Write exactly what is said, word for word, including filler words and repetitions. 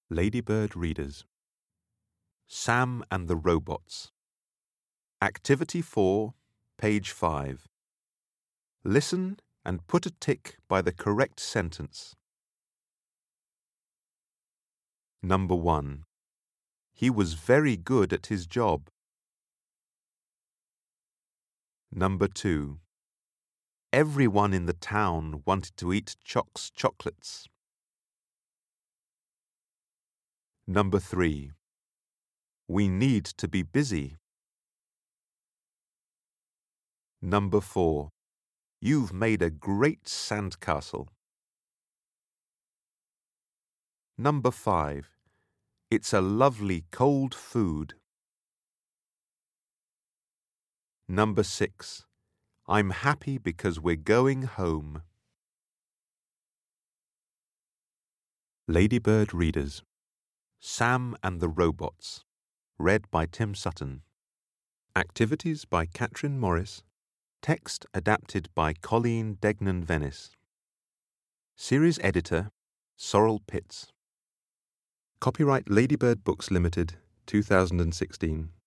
Ladybird Readers. Sam and the Robots. Activity four, page five. Listen and put a tick by the correct sentence. Number one. He was very good at his job. Number two. Everyone in the town wanted to eat Chocs chocolates. Number three. We need to be busy. Number four. You've made a great sandcastle. Number five. It's a lovely cold food. Number six. I'm happy because we're going home. Ladybird Readers. Sam and the Robots. Read by Tim Sutton. Activities by Catherine Morris. Text adapted by Colleen Degnan-Venice. Series editor, Sorrel Pitts. Copyright Ladybird Books Limited, two thousand sixteen.